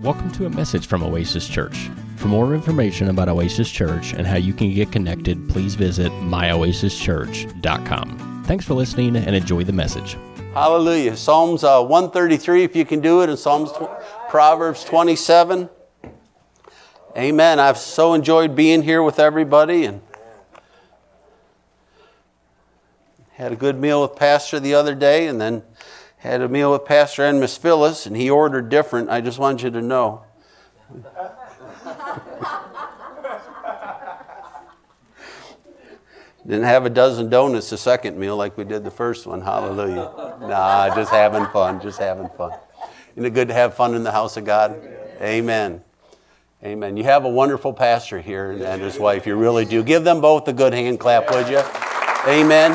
Welcome to a message from Oasis Church. For more information about Oasis Church and how you can get connected, please visit myoasischurch.com. Thanks for listening and enjoy the message. Hallelujah. Psalms 133, if you can do it, and Proverbs 27. Amen. I've so enjoyed being here with everybody and had a good meal with Pastor the other day, and then had a meal with Pastor and Miss Phyllis, and he ordered different. I just want you to know. Didn't have a dozen donuts the second meal like we did the first one. Hallelujah. Nah, just having fun. Isn't it good to have fun in the house of God? Amen. Amen. You have a wonderful pastor here and his wife. You really do. Give them both a good hand clap, would you? Amen.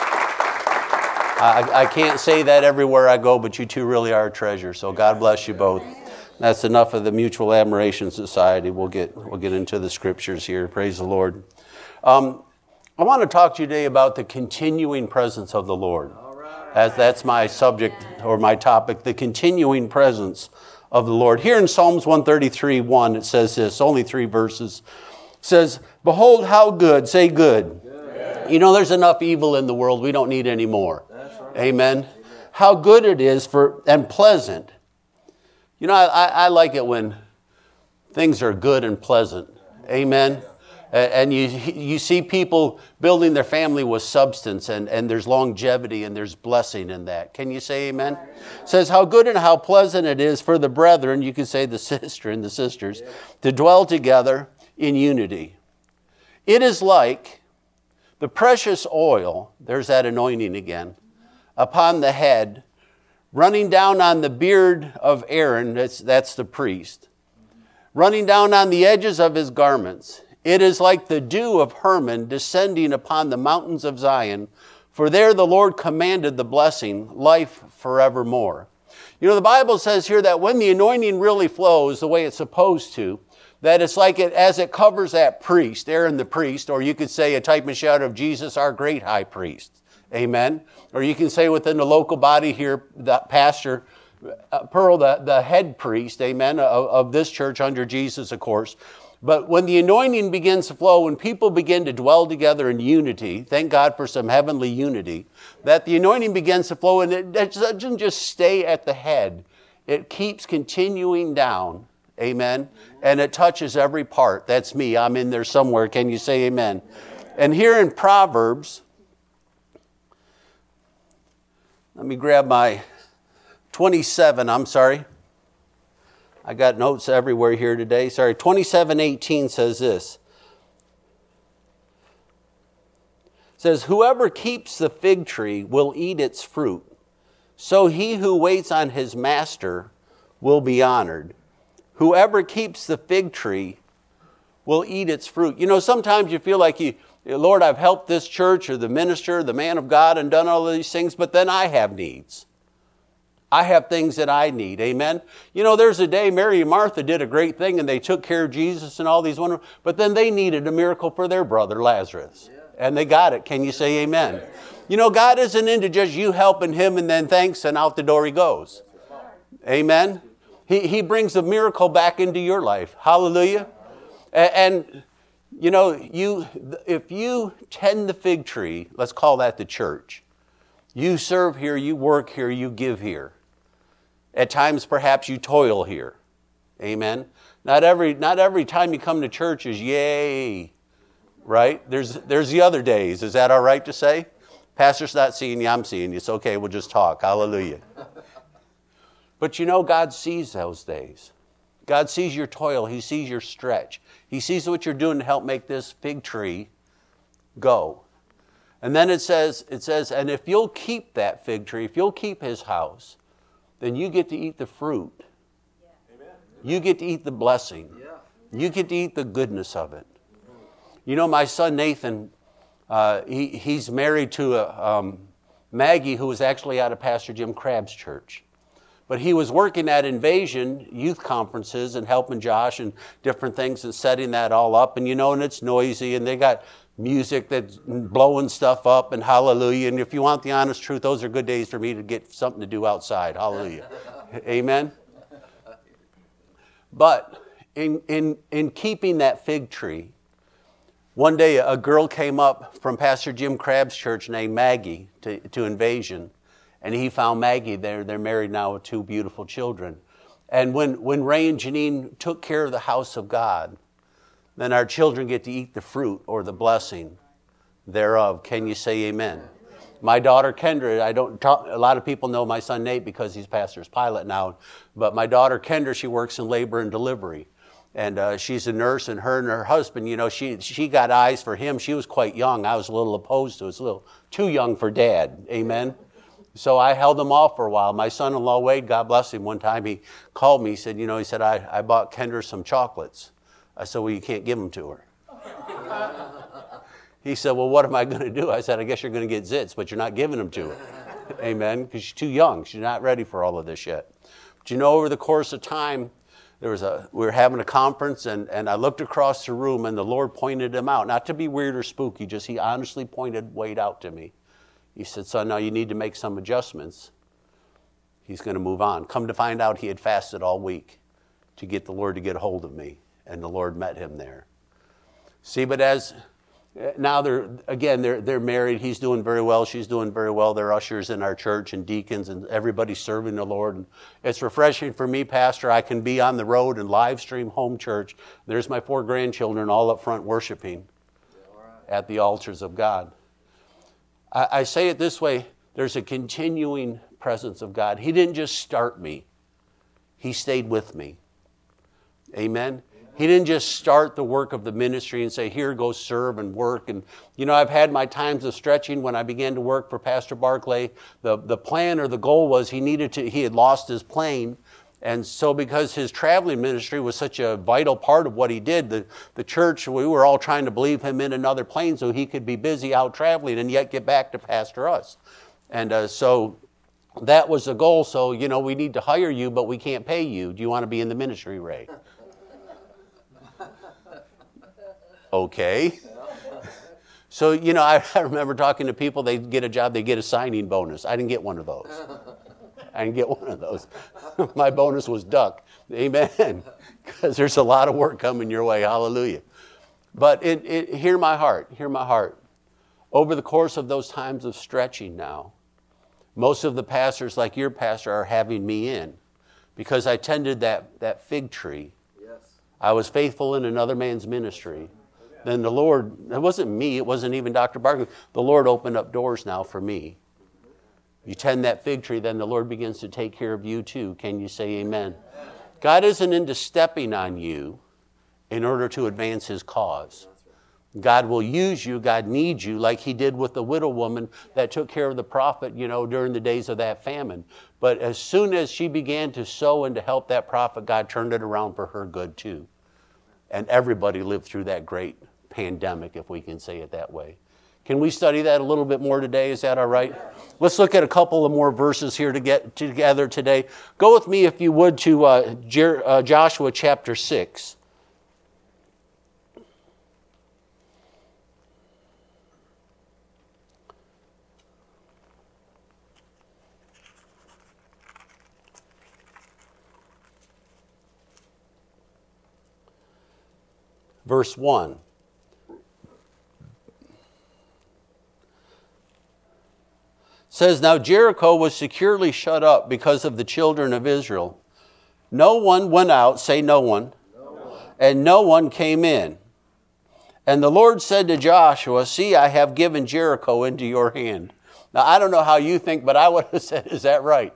I can't say that everywhere I go, but you two really are a treasure. So God bless you both. That's enough of the Mutual Admiration Society. We'll get into the scriptures here. Praise the Lord. I want to talk to you today about the continuing presence of the Lord. As that's my subject or my topic, the continuing presence of the Lord. Here in Psalms 133:1, it says this, only 3 verses. It says, "Behold how good," say good. You know, there's enough evil in the world. We don't need any more. Amen. How good it is and pleasant. You know, I like it when things are good and pleasant. Amen. And you see people building their family with substance, and there's longevity and there's blessing in that. Can you say amen? It says how good and how pleasant it is for the brethren, you can say the sister and the sisters, to dwell together in unity. It is like the precious oil, there's that anointing again, upon the head, running down on the beard of Aaron, that's the priest, running down on the edges of his garments. It is like the dew of Hermon descending upon the mountains of Zion, for there the Lord commanded the blessing, life forevermore. You know, the Bible says here that when the anointing really flows the way it's supposed to, that it's like as it covers that priest, Aaron the priest, or you could say a type and shadow of Jesus, our great high priest. Amen. Or you can say within the local body here, that Pastor Pearl, the head priest, amen, of this church under Jesus, of course. But when the anointing begins to flow, when people begin to dwell together in unity, thank God for some heavenly unity, that the anointing begins to flow, and it doesn't just stay at the head. It keeps continuing down, amen, and it touches every part. That's me. I'm in there somewhere. Can you say amen? And here in Proverbs, let me grab my 27, I got notes everywhere here today. 27:18 says this. It says, "Whoever keeps the fig tree will eat its fruit. So he who waits on his master will be honored. Whoever keeps the fig tree will eat its fruit." You know, sometimes you feel like Lord, I've helped this church or the minister, the man of God, and done all of these things, but then I have needs. I have things that I need. Amen. You know, there's a day Mary and Martha did a great thing and they took care of Jesus and all these wonderful, but then they needed a miracle for their brother Lazarus. And they got it. Can you say amen? You know, God isn't into just you helping him and then thanks and out the door he goes. Amen. He brings a miracle back into your life. Hallelujah. And you know, if you tend the fig tree, let's call that the church. You serve here, you work here, you give here. At times, perhaps you toil here. Amen. Not every time you come to church is yay, right? There's the other days. Is that all right to say? Pastor's not seeing you, I'm seeing you. It's okay, we'll just talk. Hallelujah. But you know, God sees those days. God sees your toil. He sees your stretch. He sees what you're doing to help make this fig tree go. And then it says, and if you'll keep that fig tree, if you'll keep his house, then you get to eat the fruit. Yeah. You get to eat the blessing. Yeah. You get to eat the goodness of it. You know, my son Nathan, he's married to Maggie, who was actually out of Pastor Jim Crabb's church. But he was working at Invasion youth conferences and helping Josh and different things and setting that all up. And you know, and it's noisy and they got music that's blowing stuff up and hallelujah. And if you want the honest truth, those are good days for me to get something to do outside. Hallelujah. Amen. But in keeping that fig tree, one day a girl came up from Pastor Jim Crabb's church named Maggie to Invasion, and he found Maggie there. They're married now with 2 beautiful children. And when Ray and Janine took care of the house of God, then our children get to eat the fruit or the blessing thereof. Can you say amen? My daughter Kendra, a lot of people know my son Nate because he's pastor's pilot now, but my daughter Kendra, she works in labor and delivery. And she's a nurse, and her husband, she got eyes for him. She was quite young. I was a little opposed to it. It was a little too young for Dad. Amen? So I held them off for a while. My son-in-law, Wade, God bless him, one time he called me. He said, I bought Kendra some chocolates. I said, well, you can't give them to her. He said, well, what am I going to do? I said, I guess you're going to get zits, but you're not giving them to her. Amen? Because she's too young. She's not ready for all of this yet. But over the course of time, we were having a conference, and I looked across the room, and the Lord pointed him out. Not to be weird or spooky, just he honestly pointed Wade out to me. He said, son, now you need to make some adjustments. He's going to move on. Come to find out, he had fasted all week to get the Lord to get a hold of me, and the Lord met him there. See, but now they're married. He's doing very well. She's doing very well. They're ushers in our church and deacons, and everybody's serving the Lord. And it's refreshing for me, Pastor. I can be on the road and live stream home church. There's my 4 grandchildren all up front worshiping at the altars of God. I say it this way. There's a continuing presence of God. He didn't just start me. He stayed with me. Amen? He didn't just start the work of the ministry and say, here, go serve and work. And, I've had my times of stretching when I began to work for Pastor Barclay. The plan or the goal was he had lost his plane. And so because his traveling ministry was such a vital part of what he did, the church, we were all trying to believe him in another plane so he could be busy out traveling and yet get back to pastor us. And so that was the goal. So, we need to hire you, but we can't pay you. Do you want to be in the ministry, Ray? Okay. So, I remember talking to people, they get a job, they get a signing bonus. I didn't get one of those. My bonus was duck. Amen. Because there's a lot of work coming your way. Hallelujah. But hear my heart. Over the course of those times of stretching now, most of the pastors, like your pastor, are having me in because I tended that fig tree. Yes. I was faithful in another man's ministry. Then the Lord, it wasn't me, it wasn't even Dr. Barkley. The Lord opened up doors now for me. You tend that fig tree, then the Lord begins to take care of you too. Can you say amen? God isn't into stepping on you in order to advance his cause. God will use you, God needs you, like he did with the widow woman that took care of the prophet, during the days of that famine. But as soon as she began to sow and to help that prophet, God turned it around for her good too. And everybody lived through that great pandemic, if we can say it that way. Can we study that a little bit more today? Is that all right? Let's look at a couple of more verses here to get together today. Go with me, if you would, to Joshua chapter 6. Verse 1. Says, now Jericho was securely shut up because of the children of Israel. No one went out, say no one, and no one came in. And the Lord said to Joshua, see, I have given Jericho into your hand. Now, I don't know how you think, but I would have said, is that right?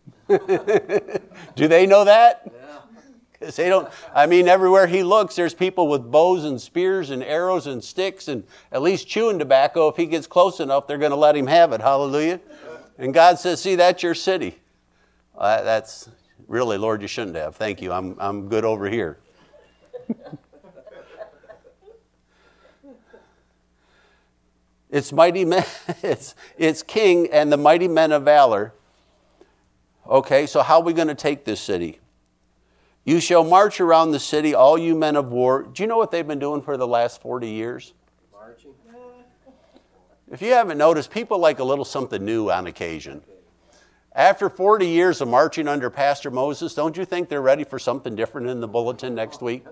Do they know that? Yeah. Because they don't, everywhere he looks, there's people with bows and spears and arrows and sticks and at least chewing tobacco. If he gets close enough, they're going to let him have it. Hallelujah. And God says, see, that's your city. That's really, Lord, you shouldn't have. Thank you. I'm good over here. It's mighty men, it's king and the mighty men of valor. Okay, so how are we going to take this city? You shall march around the city, all you men of war. Do you know what they've been doing for the last 40 years? Marching. If you haven't noticed, people like a little something new on occasion. After 40 years of marching under Pastor Moses, don't you think they're ready for something different in the bulletin next week?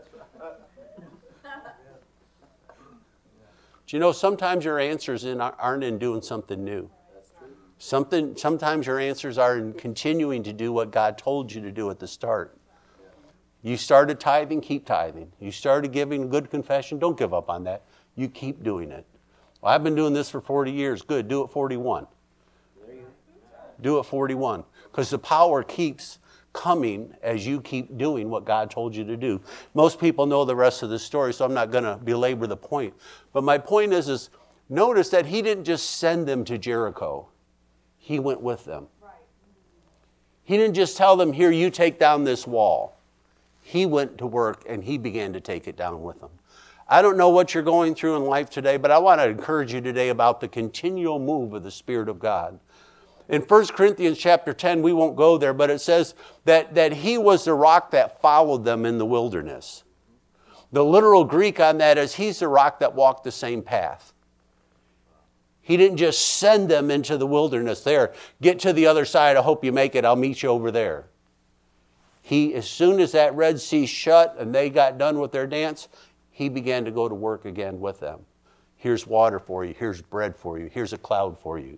Do you know sometimes your answers aren't in doing something new? Sometimes your answers are in continuing to do what God told you to do at the start. You started tithing, keep tithing. You started giving good confession, don't give up on that. You keep doing it. Well, I've been doing this for 40 years. Good, do it 41. Do it 41. Because the power keeps coming as you keep doing what God told you to do. Most people know the rest of the story, so I'm not going to belabor the point. But my point is notice that he didn't just send them to Jericho. He went with them. He didn't just tell them, here, you take down this wall. He went to work and he began to take it down with them. I don't know what you're going through in life today, but I want to encourage you today about the continual move of the Spirit of God. In 1 Corinthians chapter 10, we won't go there, but it says that he was the rock that followed them in the wilderness. The literal Greek on that is he's the rock that walked the same path. He didn't just send them into the wilderness there. Get to the other side. I hope you make it. I'll meet you over there. As soon as that Red Sea shut and they got done with their dance, he began to go to work again with them. Here's water for you. Here's bread for you. Here's a cloud for you.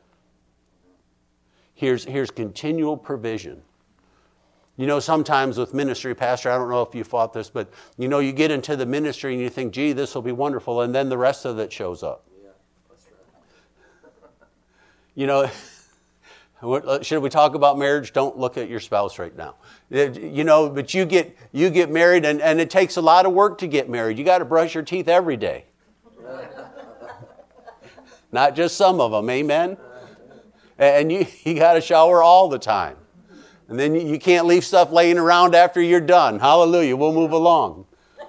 Here's continual provision. You know, sometimes with ministry, Pastor, I don't know if you fought this, but you know, you get into the ministry and you think, gee, this will be wonderful, and then the rest of it shows up. You know, should we talk about marriage? Don't look at your spouse right now. You know, but you get married, and it takes a lot of work to get married. You got to brush your teeth every day. Not just some of them, amen? And you got to shower all the time. And then you can't leave stuff laying around after you're done. Hallelujah, we'll move along.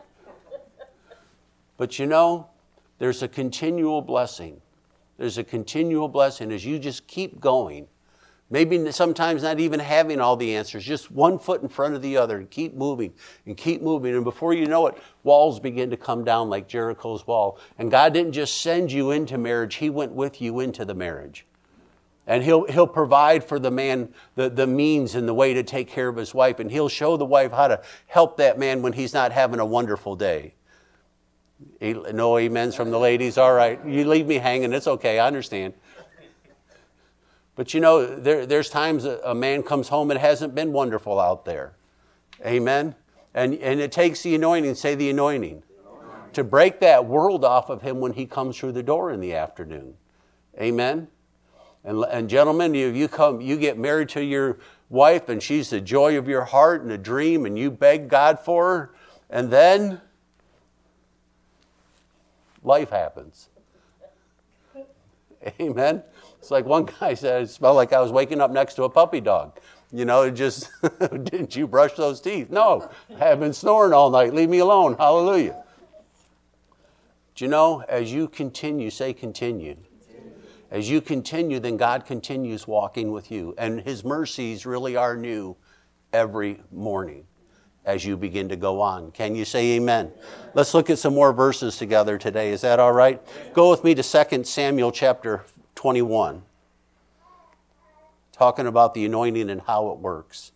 But you know, there's a continual blessing. There's a continual blessing as you just keep going. Maybe sometimes not even having all the answers, just one foot in front of the other, and keep moving and keep moving. And before you know it, walls begin to come down like Jericho's wall. And God didn't just send you into marriage, he went with you into the marriage. And he'll provide for the man the means and the way to take care of his wife. And he'll show the wife how to help that man when he's not having a wonderful day. No amens from the ladies? All right. You leave me hanging. It's okay. I understand. But you know, there's times a man comes home and it hasn't been wonderful out there. Amen? And it takes the anointing, say the anointing, to break that world off of him when he comes through the door in the afternoon. Amen? And gentlemen, you get married to your wife and she's the joy of your heart and a dream, and you beg God for her, and then life happens. Amen? It's like one guy said, it smelled like I was waking up next to a puppy dog. You know, it just, didn't you brush those teeth? No, I have been snoring all night. Leave me alone. Hallelujah. Do you know, as you continue, say continue. As you continue, then God continues walking with you. And his mercies really are new every morning as you begin to go on. Can you say amen? Let's look at some more verses together today. Is that all right? Go with me to 2 Samuel chapter 21. Talking about the anointing and how it works.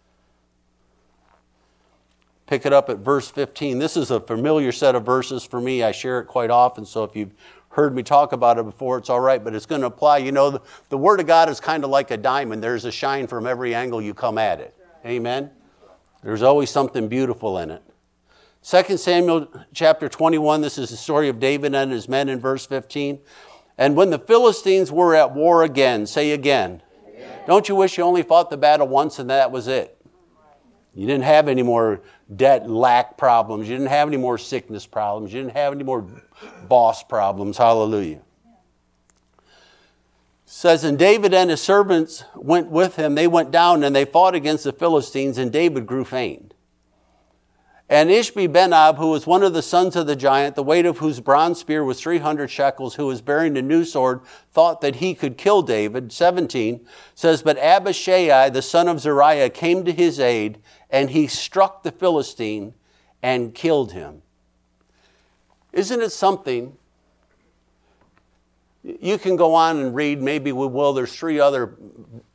Pick it up at verse 15. This is a familiar set of verses for me. I share it quite often, so if you've heard me talk about it before, it's all right, but it's going to apply. You know, the Word of God is kind of like a diamond. There's a shine from every angle you come at it. Amen? There's always something beautiful in it. 2 Samuel chapter 21, this is the story of David and his men in verse 15. And when the Philistines were at war again, say again. Don't you wish you only fought the battle once and that was it? You didn't have any more debt, lack problems. You didn't have any more sickness problems. You didn't have any more boss problems. Hallelujah. It says, and David and his servants went with him. They went down and they fought against the Philistines, and David grew faint. And Ishbi-Benob, who was one of the sons of the giant, the weight of whose bronze spear was 300 shekels, who was bearing a new sword, thought that he could kill David. 17 says, but Abishai, the son of Zeruiah, came to his aid, and he struck the Philistine and killed him. Isn't it something? You can go on and read, maybe we will. There's 3 other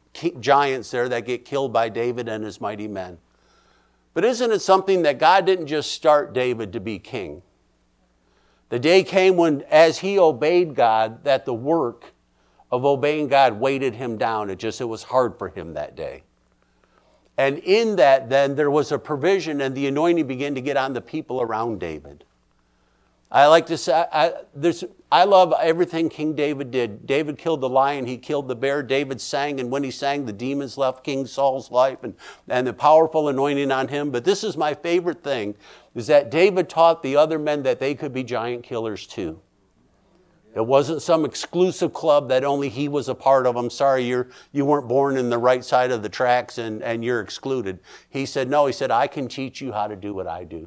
giants there that get killed by David and his mighty men. But isn't it something that God didn't just start David to be king? The day came when, as he obeyed God, that the work of obeying God weighted him down. It was hard for him that day. And in that, then, there was a provision, and the anointing began to get on the people around David. I like to say, I love everything King David did. David killed the lion, he killed the bear. David sang, and when he sang, the demons left King Saul's life, and the powerful anointing on him. But this is my favorite thing, is that David taught the other men that they could be giant killers too. It wasn't some exclusive club that only he was a part of. I'm sorry, you weren't born in the right side of the tracks and you're excluded. He said, no, he said, I can teach you how to do what I do.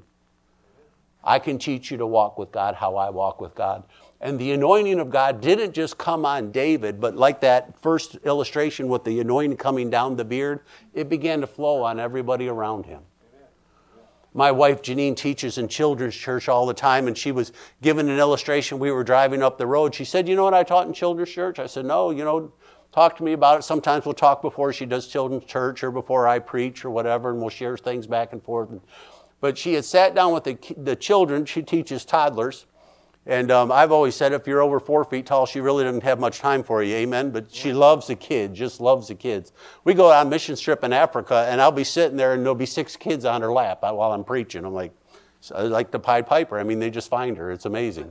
I can teach you to walk with God how I walk with God. And the anointing of God didn't just come on David, but like that first illustration with the anointing coming down the beard, it began to flow on everybody around him. My wife, Janine, teaches in children's church all the time, and she was given an illustration. We were driving up the road. She said, you know what I taught in children's church? I said, no, talk to me about it. Sometimes we'll talk before she does children's church or before I preach or whatever, and we'll share things back and forth. But she had sat down with the children. She teaches toddlers. And I've always said if you're over 4 feet tall, she really doesn't have much time for you, amen? But she loves the kids, just loves the kids. We go on a mission trip in Africa, and I'll be sitting there, and there'll be 6 kids on her lap while I'm preaching. I'm like the Pied Piper. I mean, they just find her. It's amazing.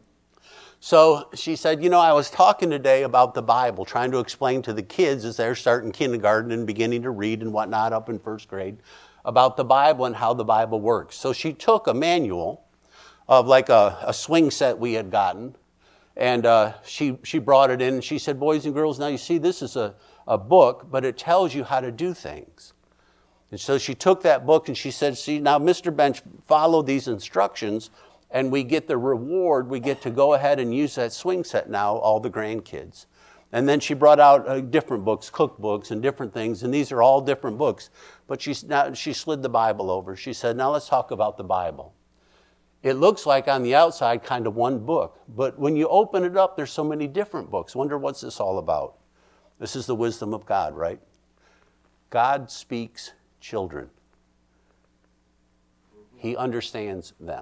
So she said, I was talking today about the Bible, trying to explain to the kids as they're starting kindergarten and beginning to read and whatnot up in first grade about the Bible and how the Bible works. So she took a manual of like a swing set we had gotten, and she brought it in, and she said, boys and girls, now you see this is a book, but it tells you how to do things. And so she took that book and she said, see, now Mr. Bench, follow these instructions, and we get the reward. We get to go ahead and use that swing set now, all the grandkids. And then she brought out different books, cookbooks and different things, and these are all different books. But she slid the Bible over. She said, now let's talk about the Bible. It looks like on the outside kind of one book, but when you open it up, there's so many different books. Wonder what's this all about? This is the wisdom of God, right? God speaks children. He understands them.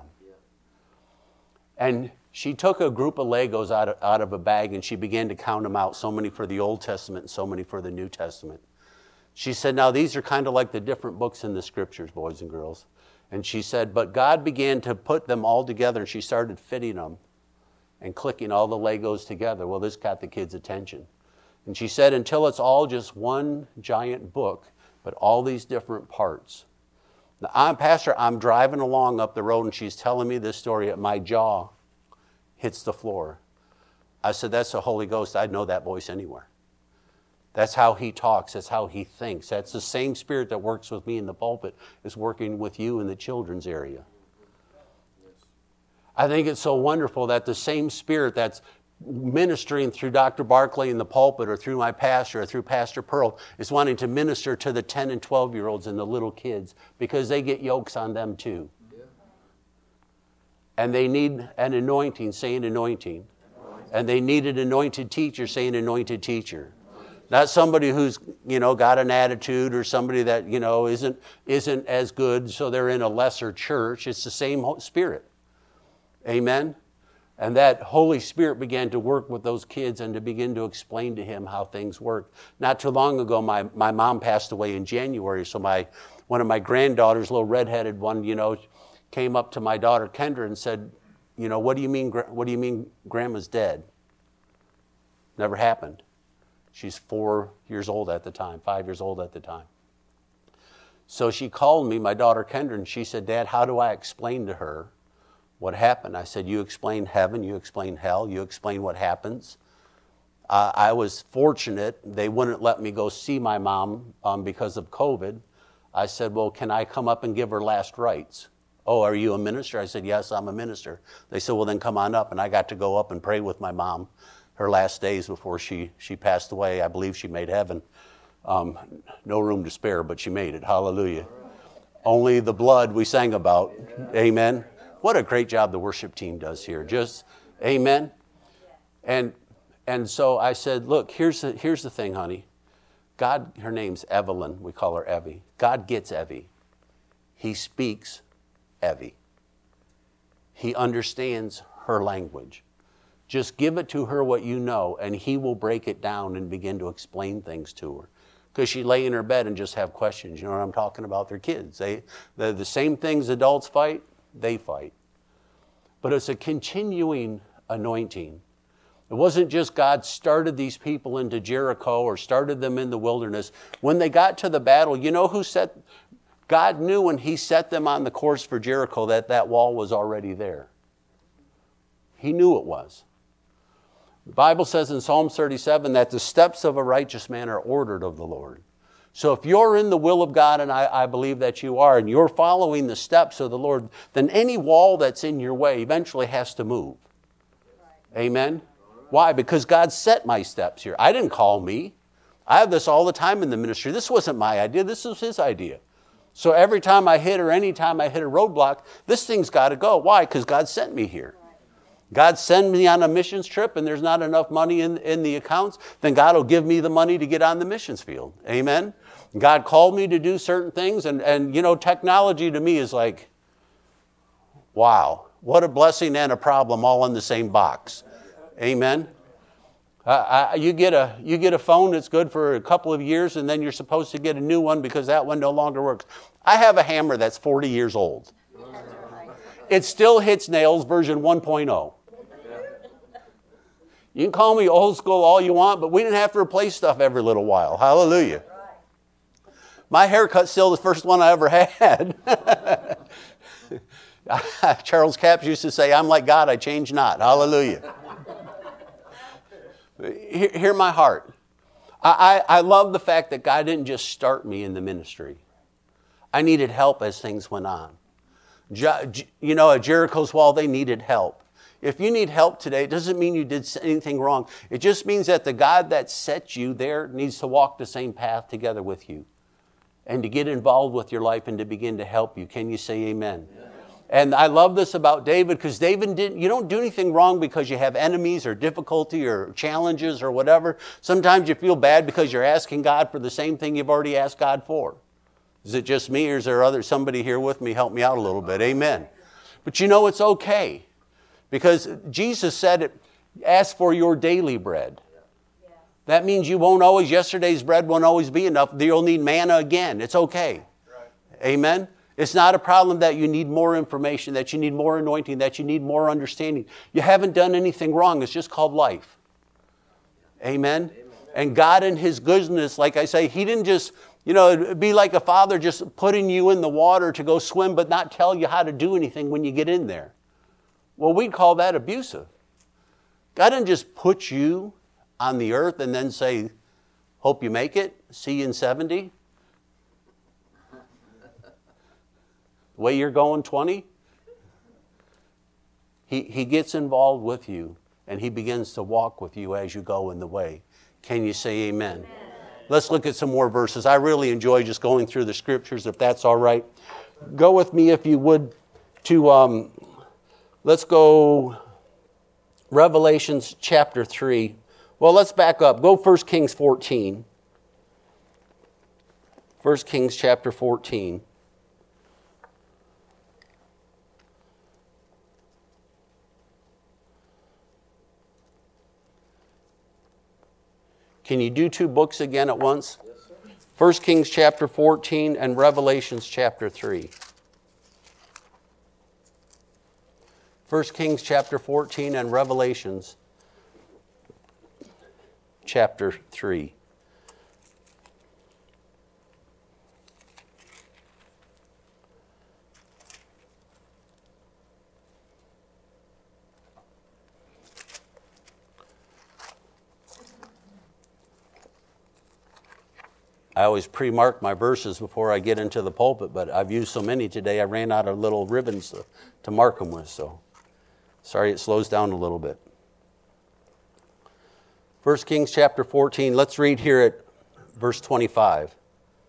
And she took a group of Legos out of a bag and she began to count them out, so many for the Old Testament and so many for the New Testament. She said, now these are kind of like the different books in the scriptures, boys and girls. And she said, but God began to put them all together, and she started fitting them and clicking all the Legos together. Well, this got the kids' attention. And she said, until it's all just one giant book, but all these different parts. Now, I'm driving along up the road, and she's telling me this story, and my jaw hits the floor. I said, that's the Holy Ghost. I'd know that voice anywhere. That's how he talks. That's how he thinks. That's the same spirit that works with me in the pulpit is working with you in the children's area. I think it's so wonderful that the same spirit that's ministering through Dr. Barclay in the pulpit or through my pastor or through Pastor Pearl is wanting to minister to the 10 and 12-year-olds and the little kids because they get yokes on them too. And they need an anointing, saying anointing. And they need an anointed teacher, saying anointed teacher. Not somebody who's, got an attitude or somebody that, isn't as good, so they're in a lesser church. It's the same Spirit. Amen? And that Holy Spirit began to work with those kids and to begin to explain to him how things work. Not too long ago, my mom passed away in January, so one of my granddaughters, little redheaded one, came up to my daughter Kendra and said, what do you mean Grandma's dead? Never happened. She's 4 years old at the time, 5 years old at the time. So she called me, my daughter Kendra, and she said, Dad, how do I explain to her what happened? I said, you explain heaven, you explain hell, you explain what happens. I was fortunate. They wouldn't let me go see my mom because of COVID. I said, well, can I come up and give her last rites? Oh, are you a minister? I said, yes, I'm a minister. They said, well, then come on up. And I got to go up and pray with my mom her last days before she passed away. I believe she made heaven. No room to spare, but she made it. Hallelujah. Only the blood we sang about. Amen. What a great job the worship team does here. Just, amen. And so I said, look, here's the thing, honey. God, her name's Evelyn. We call her Evie. God gets Evie. He speaks Evie. He understands her language. Just give it to her what you know, and he will break it down and begin to explain things to her. Because she lay in her bed and just have questions. You know what I'm talking about? They're kids. The same things adults fight, they fight. But it's a continuing anointing. It wasn't just God started these people into Jericho or started them in the wilderness. When they got to the battle, you know who set... God knew when he set them on the course for Jericho that wall was already there. He knew it was. The Bible says in Psalm 37 that the steps of a righteous man are ordered of the Lord. So if you're in the will of God, and I believe that you are, and you're following the steps of the Lord, then any wall that's in your way eventually has to move. Amen? Why? Because God set my steps here. I didn't call me. I have this all the time in the ministry. This wasn't my idea. This was his idea. So every time I hit or any time I hit a roadblock, this thing's got to go. Why? Because God sent me here. God send me on a missions trip and there's not enough money in the accounts, then God will give me the money to get on the missions field. Amen? God called me to do certain things, and you know, technology to me is like, wow, what a blessing and a problem all in the same box. Amen? You get a phone that's good for a couple of years, and then you're supposed to get a new one because that one no longer works. I have a hammer that's 40 years old. It still hits nails, version 1.0. You can call me old school all you want, but we didn't have to replace stuff every little while. Hallelujah. My haircut's still the first one I ever had. Charles Capps used to say, I'm like God, I change not. Hallelujah. Hear my heart. I love the fact that God didn't just start me in the ministry. I needed help as things went on. You know, at Jericho's wall, they needed help. If you need help today, it doesn't mean you did anything wrong. It just means that the God that set you there needs to walk the same path together with you and to get involved with your life and to begin to help you. Can you say amen? Yeah. And I love this about David, because you don't do anything wrong because you have enemies or difficulty or challenges or whatever. Sometimes you feel bad because you're asking God for the same thing you've already asked God for. Is it just me, or is there somebody here with me? Help me out a little bit. Amen. But you know it's okay, because Jesus said it, ask for your daily bread. That means yesterday's bread won't always be enough. You'll need manna again. It's okay. Amen. It's not a problem that you need more information, that you need more anointing, that you need more understanding. You haven't done anything wrong. It's just called life. Amen. And God in his goodness, like I say, he didn't just, it'd be like a father just putting you in the water to go swim, but not tell you how to do anything when you get in there. Well, we'd call that abusive. God didn't just put you on the earth and then say, hope you make it, see you in 70. The way you're going 20. He gets involved with you, and he begins to walk with you as you go in the way. Can you say amen? Amen. Let's look at some more verses. I really enjoy just going through the scriptures, if that's all right. Go with me, if you would, to, let's go Revelations chapter 3. Well, let's back up. Go 1 Kings 14. 1 Kings chapter 14. Can you do two books again at once? Yes, sir. 1 Kings chapter 14 and Revelations chapter 3. 1 Kings chapter 14 and Revelations chapter 3. I always pre-mark my verses before I get into the pulpit, but I've used so many today I ran out of little ribbons to mark them with, so sorry it slows down a little bit. 1 Kings chapter 14, let's read here at verse 25. It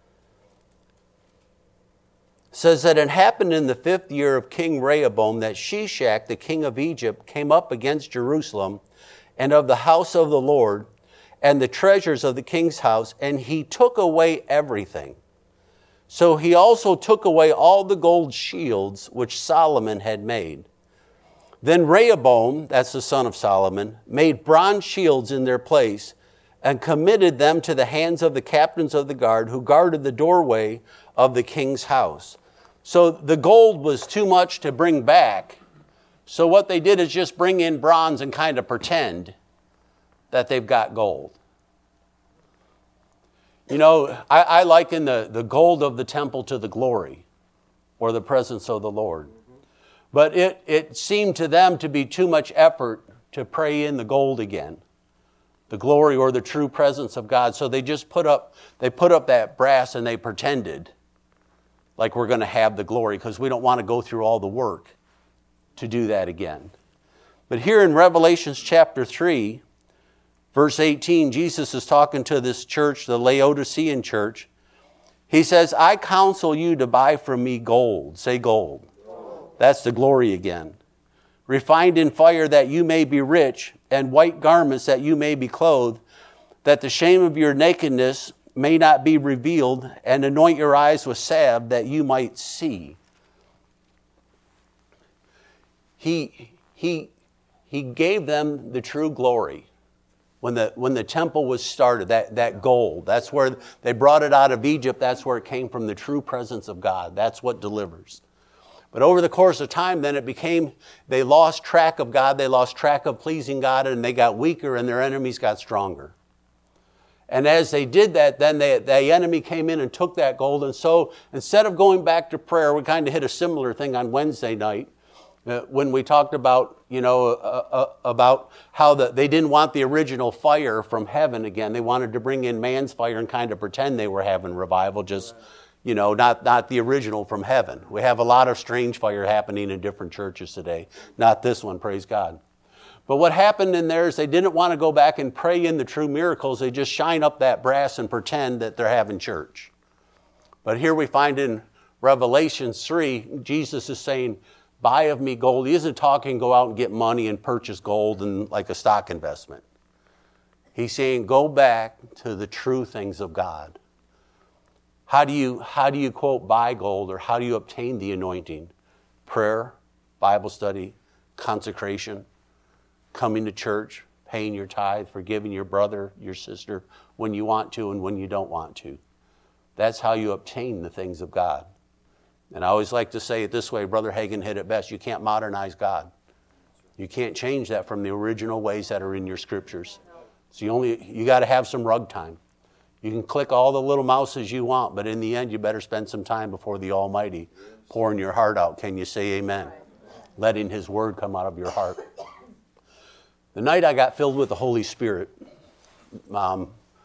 says that it happened in the 5th year of King Rehoboam that Shishak, the king of Egypt, came up against Jerusalem and of the house of the Lord, and the treasures of the king's house, and he took away everything. So he also took away all the gold shields which Solomon had made. Then Rehoboam, that's the son of Solomon, made bronze shields in their place and committed them to the hands of the captains of the guard who guarded the doorway of the king's house. So the gold was too much to bring back. So what they did is just bring in bronze and kind of pretend that they've got gold. You know, I liken the gold of the temple to the glory or the presence of the Lord. But it seemed to them to be too much effort to pray in the gold again, the glory or the true presence of God. So they just put up that brass and they pretended like we're going to have the glory because we don't want to go through all the work to do that again. But here in Revelation chapter 3, verse 18, Jesus is talking to this church, the Laodicean church. He says, I counsel you to buy from me gold. Say gold. That's the glory again. Refined in fire that you may be rich, and white garments that you may be clothed, that the shame of your nakedness may not be revealed, and anoint your eyes with salve that you might see. He gave them the true glory. When the temple was started, that gold, that's where they brought it out of Egypt. That's where it came from, the true presence of God. That's what delivers. But over the course of time, then they lost track of God. They lost track of pleasing God, and they got weaker, and their enemies got stronger. And as they did that, then the enemy came in and took that gold. And so instead of going back to prayer, we kind of hit a similar thing on Wednesday night when we talked about, about how they didn't want the original fire from heaven again. They wanted to bring in man's fire and kind of pretend they were having revival, just, not the original from heaven. We have a lot of strange fire happening in different churches today. Not this one, praise God. But what happened in there is they didn't want to go back and pray in the true miracles. They just shine up that brass and pretend that they're having church. But here we find in Revelation 3, Jesus is saying, buy of me gold. He isn't talking go out and get money and purchase gold and like a stock investment. He's saying go back to the true things of God. How do you quote buy gold, or how do you obtain the anointing? Prayer, Bible study, consecration, coming to church, paying your tithe, forgiving your brother, your sister when you want to and when you don't want to. That's how you obtain the things of God. And I always like to say it this way, Brother Hagin hit it best, you can't modernize God. You can't change that from the original ways that are in your scriptures. So you got to have some rug time. You can click all the little mouses you want, but in the end you better spend some time before the Almighty, pouring your heart out. Can you say amen? Letting His word come out of your heart. The night I got filled with the Holy Spirit, my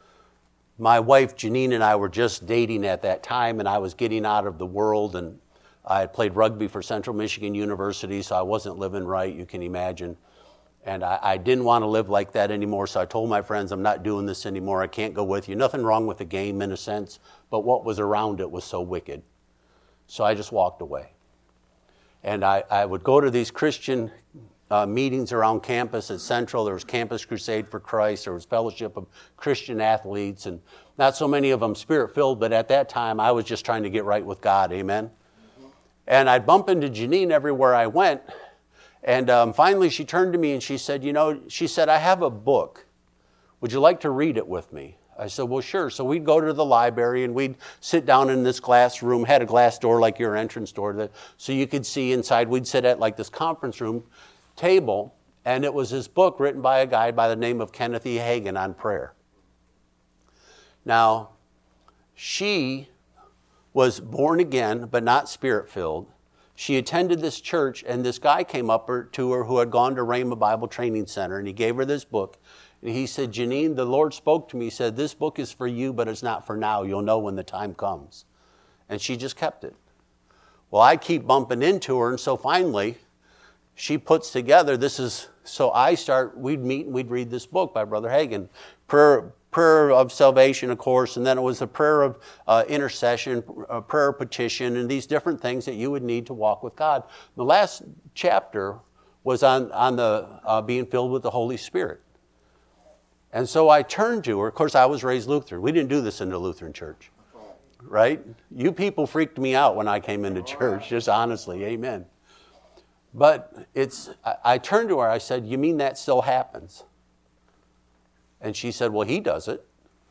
wife Janine and I were just dating at that time, and I was getting out of the world, and I had played rugby for Central Michigan University, so I wasn't living right, you can imagine. And I didn't want to live like that anymore, so I told my friends, I'm not doing this anymore, I can't go with you. Nothing wrong with the game in a sense, but what was around it was so wicked. So I just walked away. And I would go to these Christian meetings around campus at Central. There was Campus Crusade for Christ. There was Fellowship of Christian Athletes, and not so many of them spirit-filled, but at that time I was just trying to get right with God, amen? And I'd bump into Janine everywhere I went, and finally she turned to me and she said, I have a book. Would you like to read it with me? I said, well, sure. So we'd go to the library and we'd sit down in this glass room, had a glass door like your entrance door, so you could see inside. We'd sit at like this conference room table, and it was this book written by a guy by the name of Kenneth E. Hagin on prayer. Now, she was born again, but not spirit-filled. She attended this church, and this guy came up to her who had gone to Rhema Bible Training Center, and he gave her this book. And he said, Janine, the Lord spoke to me. He said, this book is for you, but it's not for now. You'll know when the time comes. And she just kept it. Well, I keep bumping into her, and so finally, she puts together, we'd meet and we'd read this book by Brother Hagin. Prayer of salvation, of course, and then it was a prayer of intercession, a prayer of petition, and these different things that you would need to walk with God. The last chapter was on the being filled with the Holy Spirit. And so I turned to her. Of course, I was raised Lutheran. We didn't do this in the Lutheran church, right? You people freaked me out when I came into church, just honestly, amen. But I turned to her, I said, you mean that still happens? And she said, well, he does it.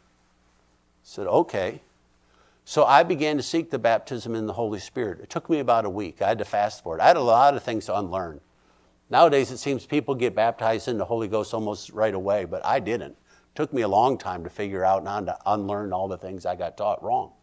I said, okay. So I began to seek the baptism in the Holy Spirit. It took me about a week. I had to fast for it. I had a lot of things to unlearn. Nowadays, it seems people get baptized in the Holy Ghost almost right away, but I didn't. It took me a long time to figure out and to unlearn all the things I got taught wrong.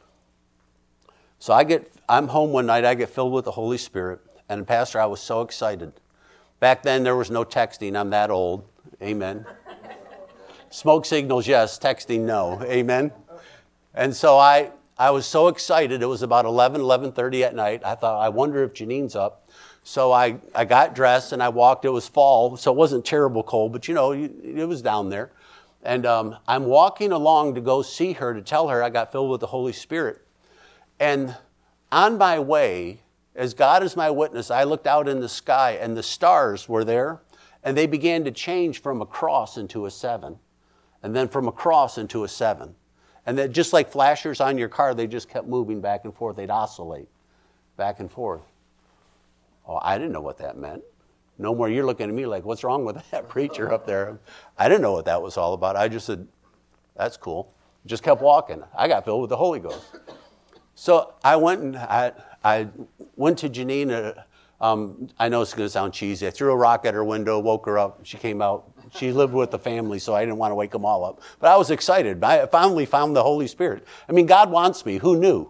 So I'm home one night, I get filled with the Holy Spirit, and Pastor, I was so excited. Back then, there was no texting. I'm that old. Amen. Smoke signals, yes. Texting, no. Amen. And so I was so excited. It was about 11:30 at night. I thought, I wonder if Janine's up. So I got dressed and I walked. It was fall, so it wasn't terrible cold, but it was down there. And I'm walking along to go see her, to tell her I got filled with the Holy Spirit. And on my way, as God is my witness, I looked out in the sky and the stars were there, and they began to change from a cross into a 7, and then from a cross into a 7. And then just like flashers on your car, they just kept moving back and forth. They'd oscillate back and forth. Oh, I didn't know what that meant. No more, you're looking at me like, what's wrong with that preacher up there? I didn't know what that was all about. I just said, that's cool. Just kept walking. I got filled with the Holy Ghost. So I went and I went to Janine. I know it's going to sound cheesy. I threw a rock at her window, woke her up. She came out. She lived with the family, so I didn't want to wake them all up. But I was excited. I finally found the Holy Spirit. I mean, God wants me. Who knew?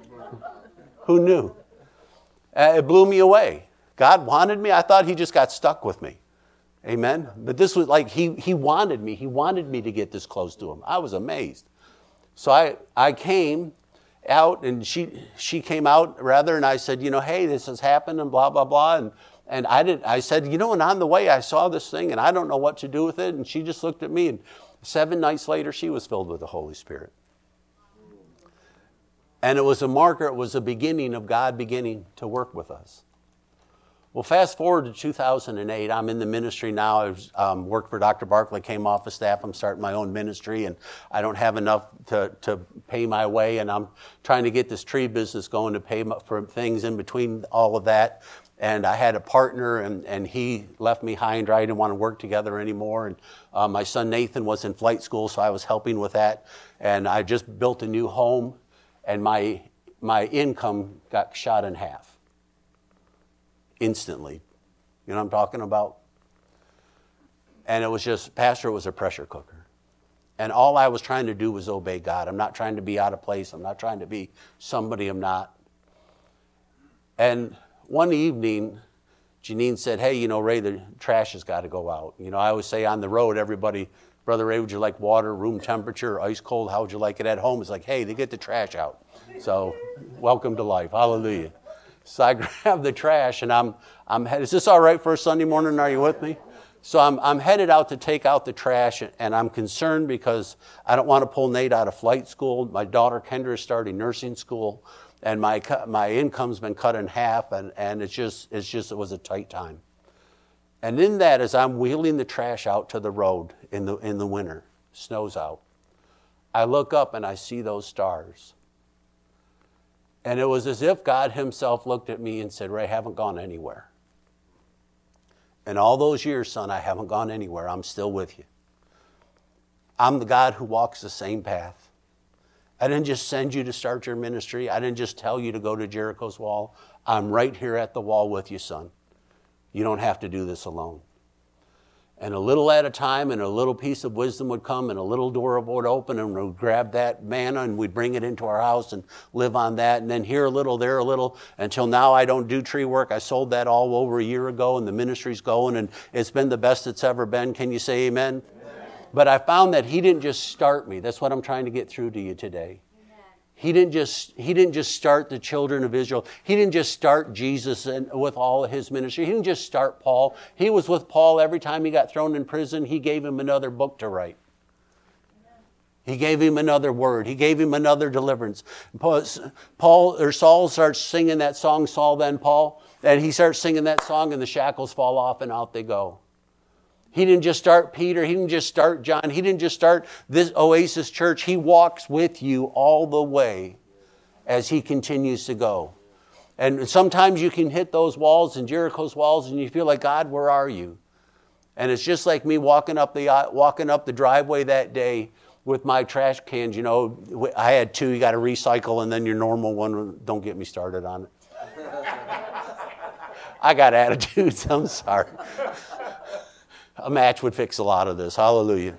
Who knew? It blew me away. God wanted me. I thought he just got stuck with me. Amen? But this was like he wanted me. He wanted me to get this close to him. I was amazed. So I came out, and she came out rather, and I said, hey, this has happened, and blah, blah, blah. And I said, and on the way I saw this thing, and I don't know what to do with it. And she just looked at me, and 7 nights later, she was filled with the Holy Spirit. And it was a marker, it was a beginning of God beginning to work with us. Well, fast forward to 2008. I'm in the ministry now. I worked for Dr. Barkley, came off of staff. I'm starting my own ministry, and I don't have enough to pay my way, and I'm trying to get this tree business going to pay for things in between all of that. And I had a partner, and he left me high and dry. I didn't want to work together anymore. And my son Nathan was in flight school, so I was helping with that. And I just built a new home, and my income got shot in half. Instantly. You know what I'm talking about? And it was just, Pastor, it was a pressure cooker. And all I was trying to do was obey God. I'm not trying to be out of place. I'm not trying to be somebody I'm not. And one evening, Janine said, hey, Ray, the trash has got to go out. I always say on the road, everybody, Brother Ray, would you like water, room temperature, ice cold? How would you like it at home? It's like, hey, they get the trash out. So welcome to life. Hallelujah. So I grabbed the trash, and I'm headed. Is this all right for a Sunday morning? Are you with me? So I'm headed out to take out the trash, and I'm concerned because I don't want to pull Nate out of flight school. My daughter Kendra is starting nursing school, and my income's been cut in half, and it was a tight time. And in that, as I'm wheeling the trash out to the road in the winter, snow's out, I look up and I see those stars. And it was as if God himself looked at me and said, Ray, I haven't gone anywhere. In all those years, son, I haven't gone anywhere. I'm still with you. I'm the God who walks the same path. I didn't just send you to start your ministry. I didn't just tell you to go to Jericho's wall. I'm right here at the wall with you, son. You don't have to do this alone. And a little at a time, and a little piece of wisdom would come, and a little door would open, and we'd grab that manna, and we'd bring it into our house and live on that. And then here a little, there a little, until now I don't do tree work. I sold that all over a year ago, and the ministry's going, and it's been the best it's ever been. Can you say amen? Amen. But I found that he didn't just start me. That's what I'm trying to get through to you today. He didn't just start the children of Israel. He didn't just start Jesus with all of his ministry. He didn't just start Paul. He was with Paul every time he got thrown in prison. He gave him another book to write. He gave him another word. He gave him another deliverance. Saul starts singing that song, Saul then Paul, and he starts singing that song, and the shackles fall off and out they go. He didn't just start Peter. He didn't just start John. He didn't just start this Oasis Church. He walks with you all the way as he continues to go. And sometimes you can hit those walls and Jericho's walls and you feel like, God, where are you? And it's just like me walking up the driveway that day with my trash cans. You know, I had two. You got to recycle, and then your normal one. Don't get me started on it. I got attitudes. I'm sorry. A match would fix a lot of this. Hallelujah.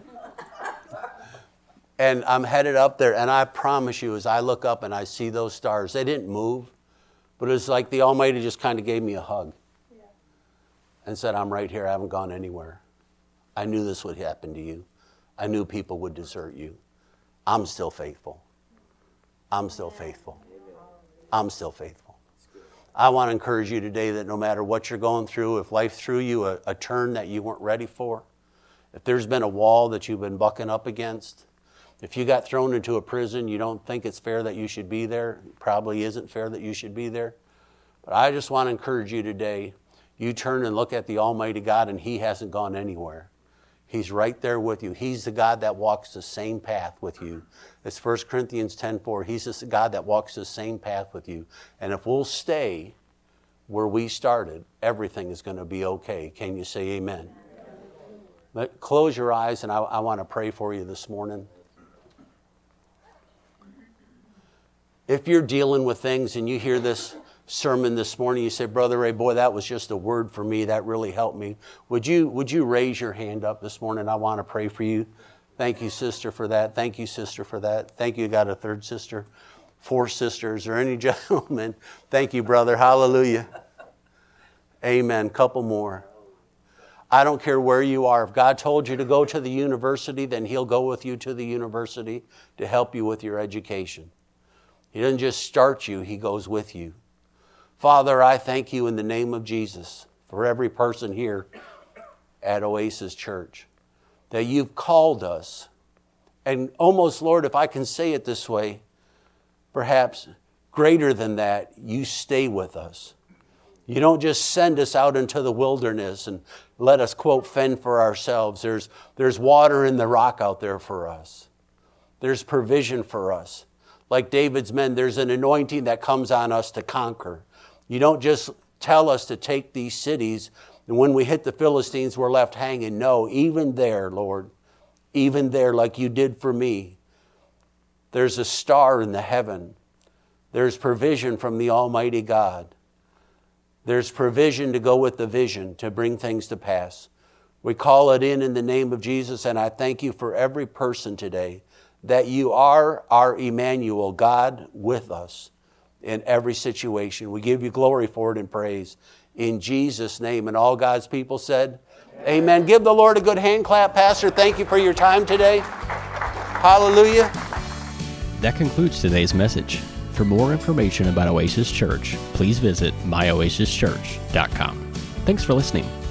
And I'm headed up there, and I promise you, as I look up and I see those stars, they didn't move, but it was like the Almighty just kind of gave me a hug and said, I'm right here. I haven't gone anywhere. I knew this would happen to you. I knew people would desert you. I'm still faithful. I'm still faithful. I'm still faithful. I want to encourage you today that no matter what you're going through, if life threw you a turn that you weren't ready for, if there's been a wall that you've been bucking up against, if you got thrown into a prison, you don't think it's fair that you should be there. It probably isn't fair that you should be there. But I just want to encourage you today. You turn and look at the Almighty God, and He hasn't gone anywhere. He's right there with you. He's the God that walks the same path with you. It's 1 Corinthians 10:4. He's the God that walks the same path with you. And if we'll stay where we started, everything is going to be okay. Can you say amen? But close your eyes, and I want to pray for you this morning. If you're dealing with things and you hear this sermon this morning, you say, Brother Ray, boy, that was just a word for me. That really helped me. Would you raise your hand up this morning? I want to pray for you. Thank you, sister, for that. Thank you, sister, for that. Thank you. Got a third sister, 4 sisters, or any gentlemen. Thank you, brother. Hallelujah. Amen. Couple more. I don't care where you are. If God told you to go to the university, then He'll go with you to the university to help you with your education. He doesn't just start you. He goes with you. Father, I thank you in the name of Jesus for every person here at Oasis Church, that you've called us. And almost, Lord, if I can say it this way, perhaps greater than that, you stay with us. You don't just send us out into the wilderness and let us, quote, fend for ourselves. There's water in the rock out there for us. There's provision for us. Like David's men, there's an anointing that comes on us to conquer. You don't just tell us to take these cities, and when we hit the Philistines, we're left hanging. No, even there, Lord, even there, like you did for me, there's a star in the heaven. There's provision from the Almighty God. There's provision to go with the vision to bring things to pass. We call it in the name of Jesus, and I thank you for every person today that you are our Emmanuel, God with us in every situation. We give you glory for it and praise in Jesus' name. And all God's people said, amen. Give the Lord a good hand clap, Pastor. Thank you for your time today. Hallelujah. That concludes today's message. For more information about Oasis Church, please visit myoasischurch.com. Thanks for listening.